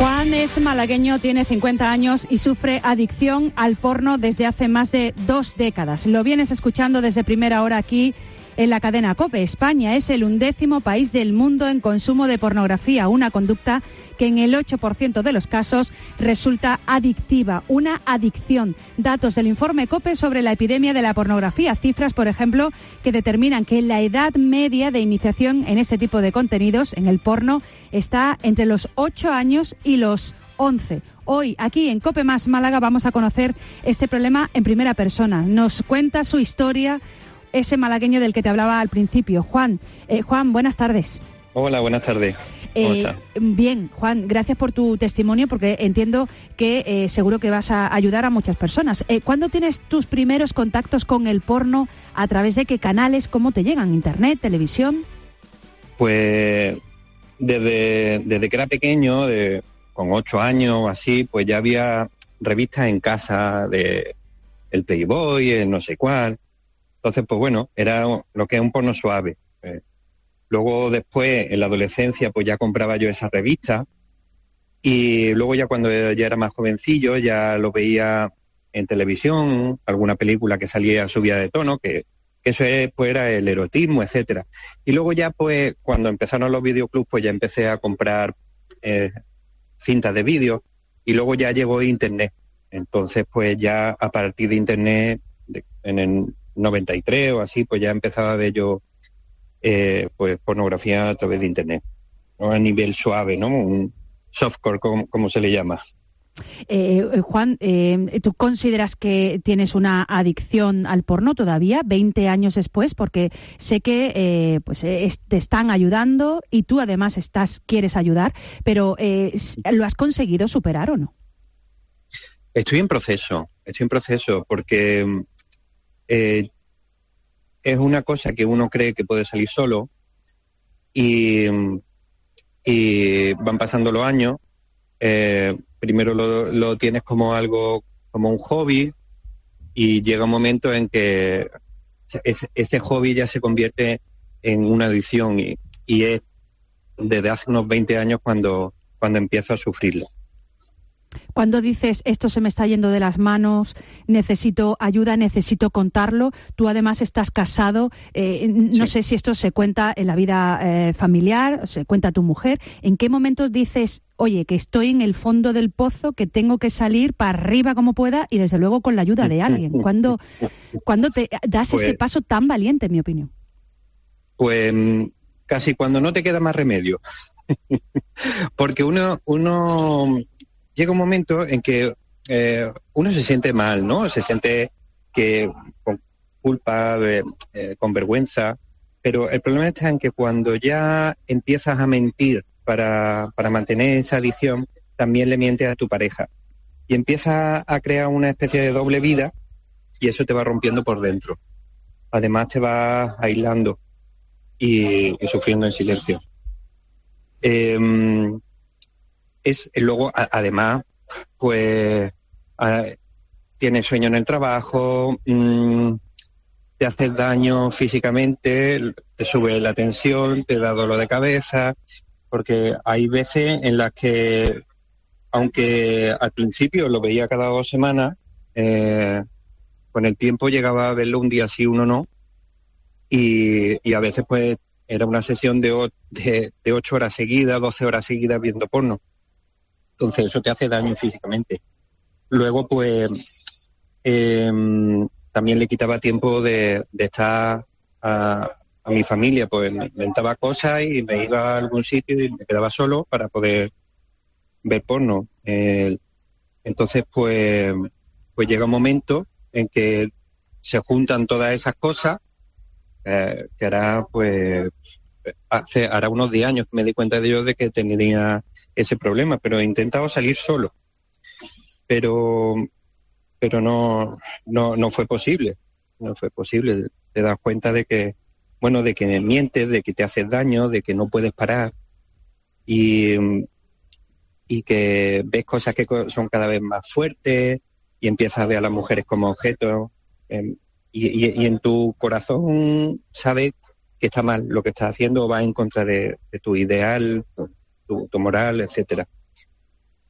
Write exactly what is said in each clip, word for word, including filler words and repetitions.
Juan es malagueño, tiene cincuenta años y sufre adicción al porno desde hace más de dos décadas. Lo vienes escuchando desde primera hora aquí en la cadena COPE. España es el undécimo país del mundo en consumo de pornografía, una conducta que en el ocho por ciento de los casos resulta adictiva, una adicción. Datos del informe COPE sobre la epidemia de la pornografía, cifras, por ejemplo, que determinan que la edad media de iniciación en este tipo de contenidos, en el porno, está entre los ocho años y los once. Hoy, aquí en COPE Más Málaga, vamos a conocer este problema en primera persona. Nos cuenta su historia ese malagueño del que te hablaba al principio. Juan, eh, Juan, buenas tardes. Hola, buenas tardes. ¿Cómo eh, estás? Bien, Juan, gracias por tu testimonio, porque entiendo que eh, seguro que vas a ayudar a muchas personas. Eh, ¿Cuándo tienes tus primeros contactos con el porno? ¿A través de qué canales? ¿Cómo te llegan? ¿Internet? ¿Televisión? Pues desde, desde que era pequeño, de, con ocho años o así, pues ya había revistas en casa de el Playboy, el no sé cuál. Entonces, pues bueno, era lo que es un porno suave. Eh, luego después, en la adolescencia, pues ya compraba yo esas revistas. Y luego ya cuando ya era más jovencillo, ya lo veía en televisión, alguna película que salía subida de tono, que, que eso es, pues era el erotismo, etcétera. Y luego ya, pues, cuando empezaron los videoclubs, pues ya empecé a comprar eh, cintas de vídeo. Y luego ya llegó Internet. Entonces, pues ya a partir de Internet, de, en el noventa y tres o así, pues ya empezaba a ver yo eh, pues pornografía a través de Internet, ¿no? A nivel suave, ¿no? Un softcore, como, como se le llama. Eh, Juan, eh, ¿tú consideras que tienes una adicción al porno todavía, veinte años después? Porque sé que eh, pues es, te están ayudando y tú además estás quieres ayudar, pero eh, ¿lo has conseguido superar o no? Estoy en proceso, estoy en proceso, porque Eh, es una cosa que uno cree que puede salir solo y, y van pasando los años. Eh, primero lo, lo tienes como algo, como un hobby, y llega un momento en que ese, ese hobby ya se convierte en una adicción, y, y es desde hace unos veinte años cuando, cuando empiezo a sufrirlo. Cuando dices esto se me está yendo de las manos, necesito ayuda, necesito contarlo, tú además estás casado, eh, no sí. sé si esto se cuenta en la vida eh, familiar, se cuenta a tu mujer. ¿En qué momentos dices, oye, que estoy en el fondo del pozo, que tengo que salir para arriba como pueda y desde luego con la ayuda de alguien? ¿Cuándo, ¿cuándo te das pues, ese paso tan valiente, en mi opinión? Pues casi cuando no te queda más remedio. Porque uno... uno... llega un momento en que eh, uno se siente mal, ¿no? Se siente que con culpa, eh, eh, con vergüenza, pero el problema está en que cuando ya empiezas a mentir para, para mantener esa adicción, también le mientes a tu pareja. Y empiezas a crear una especie de doble vida y eso te va rompiendo por dentro. Además te vas aislando y, y sufriendo en silencio. Eh, Es luego, a, además, pues a, tienes sueño en el trabajo, mmm, te haces daño físicamente, te sube la tensión, te da dolor de cabeza, porque hay veces en las que, aunque al principio lo veía cada dos semanas, eh, con el tiempo llegaba a verlo un día sí, uno no, y, y a veces pues era una sesión de, de, de ocho horas seguidas, doce horas seguidas viendo porno. Entonces eso te hace daño físicamente. Luego, pues, eh, también le quitaba tiempo de, de estar a, a mi familia. Pues me inventaba cosas y me iba a algún sitio y me quedaba solo para poder ver porno. Eh, entonces, pues, pues llega un momento en que se juntan todas esas cosas, eh, que hará, pues, hace, hará unos diez años que me di cuenta de yo de que tenía ese problema, pero he intentado salir solo, pero pero no no no fue posible, no fue posible. Te das cuenta de que, bueno, de que mientes, de que te haces daño, de que no puedes parar y y que ves cosas que son cada vez más fuertes y empiezas a ver a las mujeres como objetos, eh, y, y, y en tu corazón sabes que está mal lo que estás haciendo o va en contra de, de tu ideal, Tu, tu moral, etcétera.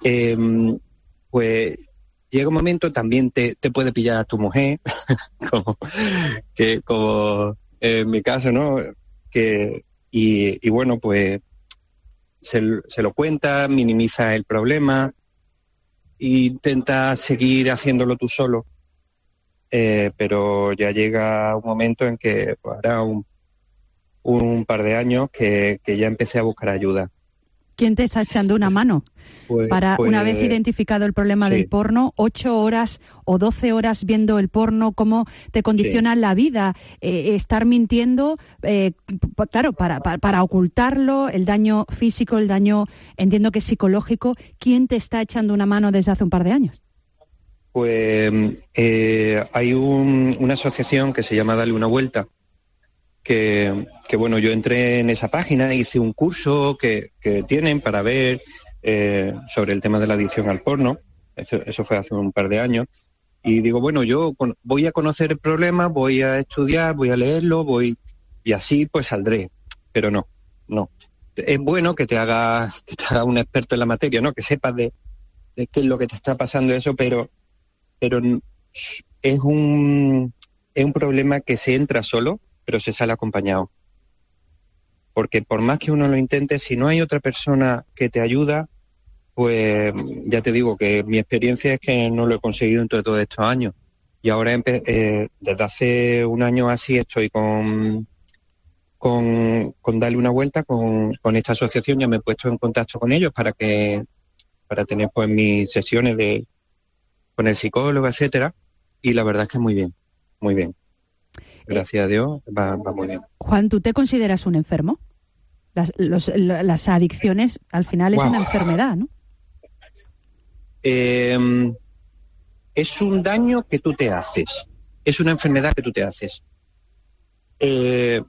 eh, pues llega un momento, también te, te puede pillar a tu mujer, como, que, como en mi caso, ¿no? Que, y, y bueno, pues se, se lo cuenta, minimiza el problema, e intenta seguir haciéndolo tú solo, eh, pero ya llega un momento en que pues, hará un, un par de años que, que ya empecé a buscar ayuda. ¿Quién te está echando una mano? Pues, Para, pues, una vez identificado el problema sí. del porno, ocho horas o doce horas viendo el porno, cómo te condiciona Sí. la vida, eh, estar mintiendo, eh, p- claro, para, para, para ocultarlo, el daño físico, el daño, entiendo que es psicológico. ¿Quién te está echando una mano desde hace un par de años? Pues eh, hay un, una asociación que se llama Dale una Vuelta, que, que bueno, yo entré en esa página, hice un curso que, que tienen para ver eh, sobre el tema de la adicción al porno, eso, eso fue hace un par de años, y digo, bueno, yo con, voy a conocer el problema, voy a estudiar, voy a leerlo, voy y así pues saldré, pero no, no. Es bueno que te hagas, que te haga un experto en la materia, ¿no? Que sepas de, de qué es lo que te está pasando eso, pero pero es un, es un problema que se entra solo, pero se sale acompañado. Porque por más que uno lo intente, si no hay otra persona que te ayuda, pues ya te digo que mi experiencia es que no lo he conseguido entre todos estos años. Y ahora empe- eh, desde hace un año así estoy con, con, con darle una vuelta con, con esta asociación, ya me he puesto en contacto con ellos para que para tener pues mis sesiones de con el psicólogo, etcétera, y la verdad es que muy bien, muy bien. Gracias eh, a Dios, va, va muy bien. Juan, ¿tú te consideras un enfermo? Las, los, las adicciones, al final, wow. es una enfermedad, ¿no? Eh, es un daño que tú te haces, es una enfermedad que tú te haces. Eh,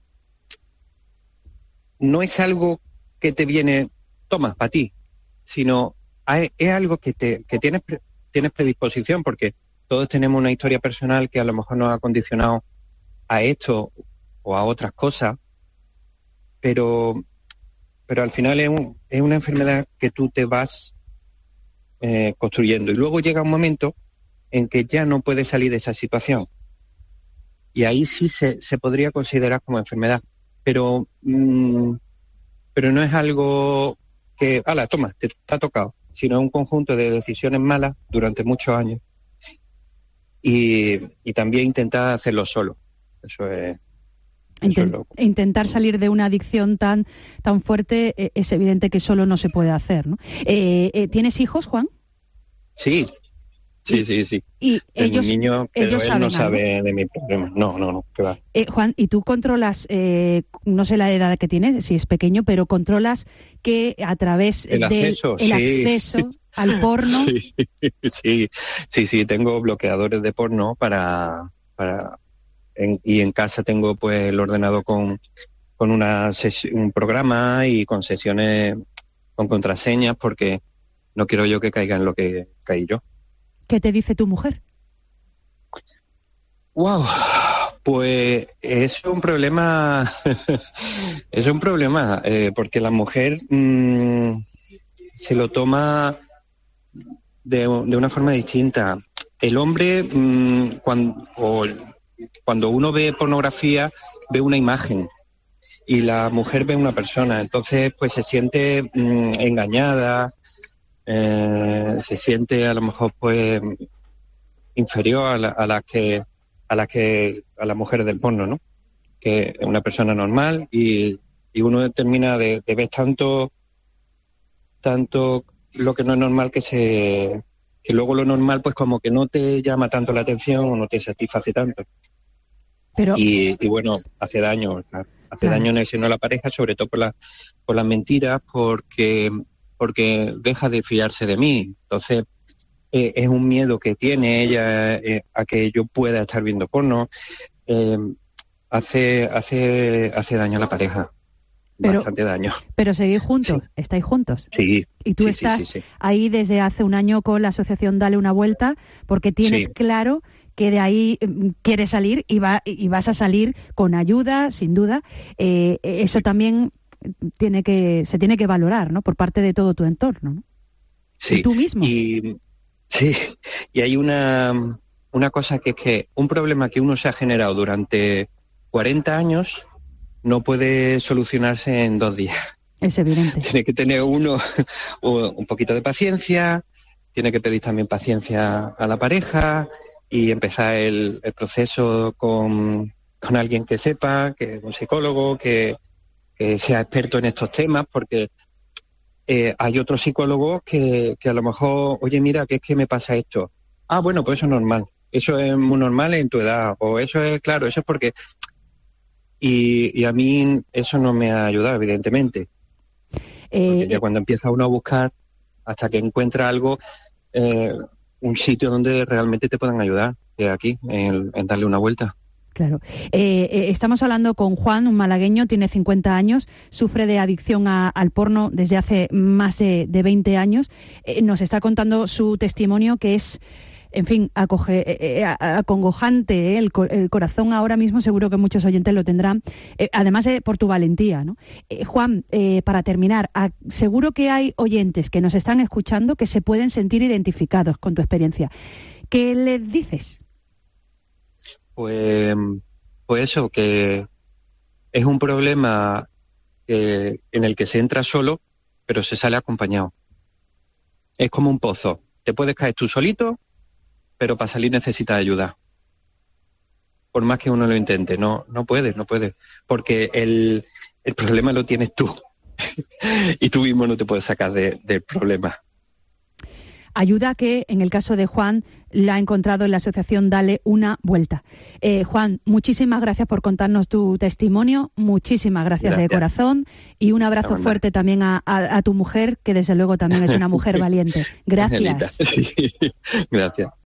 no es algo que te viene, toma, para ti, sino es algo que, te, que tienes... tienes predisposición, porque todos tenemos una historia personal que a lo mejor nos ha condicionado a esto o a otras cosas, pero, pero al final es, un, es una enfermedad que tú te vas eh, construyendo y luego llega un momento en que ya no puedes salir de esa situación y ahí sí se, se podría considerar como enfermedad, pero, mmm, pero no es algo que, ala, toma, te, te ha tocado, sino un conjunto de decisiones malas durante muchos años y, y también intentar hacerlo solo. Eso es, Intent- eso es lo... Intentar salir de una adicción tan, tan fuerte eh, es evidente que solo no se puede hacer, ¿no? Eh, eh, ¿Tienes hijos, Juan? Sí, sí, y, sí, sí. Y Tengo ellos, un niño, pero ellos él no sabe algo. de mi problema. No, no, no, que va. Eh, Juan, ¿y tú controlas, eh, no sé la edad que tienes, si es pequeño, pero controlas que a través el del acceso, el sí. acceso al porno? Sí, sí, sí, sí, tengo bloqueadores de porno para... para en, y en casa tengo pues el ordenador con, con una ses- un programa y con sesiones con contraseñas porque no quiero yo que caiga en lo que caí yo. ¿Qué te dice tu mujer? Wow, pues es un problema, es un problema, eh, porque la mujer mmm, se lo toma de, de una forma distinta. El hombre, mmm, cuando, o, cuando uno ve pornografía, ve una imagen y la mujer ve una persona, entonces pues se siente mmm, engañada, eh, se siente a lo mejor pues inferior a la, a la que a la que a las mujeres del porno, ¿no? Que es una persona normal y, y uno termina de, de ver tanto tanto lo que no es normal que se que luego lo normal pues como que no te llama tanto la atención o no te satisface tanto. Pero, y, y bueno, hace daño, hace claro. daño en el seno de la pareja, sobre todo por las por las mentiras, porque porque deja de fiarse de mí. Entonces Eh, es un miedo que tiene ella eh, a que yo pueda estar viendo porno, eh, hace hace hace daño a la pareja, pero, bastante daño. Pero seguís juntos, sí. estáis juntos. Sí. Y tú sí, estás sí, sí, sí. ahí desde hace un año con la asociación Dale una Vuelta, porque tienes sí. claro que de ahí quieres salir y, va, y vas a salir con ayuda, sin duda. Eh, eso también tiene que se tiene que valorar, ¿no? Por parte de todo tu entorno, ¿no? Sí. ¿Y tú mismo? Y, sí, y hay una, una cosa que es que un problema que uno se ha generado durante cuarenta años no puede solucionarse en dos días. Es evidente. Tiene que tener uno un poquito de paciencia, tiene que pedir también paciencia a la pareja y empezar el, el proceso con, con alguien que sepa, que un psicólogo, que, que sea experto en estos temas, porque eh, hay otros psicólogos que, que a lo mejor, oye, mira, que es que me pasa esto. Ah, bueno, pues eso es normal. Eso es muy normal en tu edad. O eso es, claro, eso es porque... Y, y a mí eso no me ha ayudado, evidentemente. Porque ya cuando empieza uno a buscar, hasta que encuentra algo, eh, un sitio donde realmente te puedan ayudar, que aquí, en, en darle una vuelta. Claro. Eh, eh, estamos hablando con Juan, un malagueño, tiene cincuenta años, sufre de adicción a, al porno desde hace más de, de veinte años. Eh, nos está contando su testimonio, que es, en fin, acoge, eh, eh, acongojante. ¿eh? El, el corazón ahora mismo seguro que muchos oyentes lo tendrán, eh, además eh, por tu valentía, ¿no? Eh, Juan, eh, para terminar, a, seguro que hay oyentes que nos están escuchando que se pueden sentir identificados con tu experiencia. ¿Qué les dices? Pues, pues eso, que es un problema que, en el que se entra solo, pero se sale acompañado. Es como un pozo. Te puedes caer tú solito, pero para salir necesitas ayuda. Por más que uno lo intente, no, no puedes, no puedes. Porque el, el problema lo tienes tú. Y tú mismo no te puedes sacar de, del problema. Ayuda que, en el caso de Juan, la ha encontrado en la asociación Dale una Vuelta. Eh, Juan, muchísimas gracias por contarnos tu testimonio, muchísimas gracias, gracias. de corazón, y un abrazo fuerte también a, a, a tu mujer, que desde luego también es una mujer valiente. Gracias. Sí, gracias.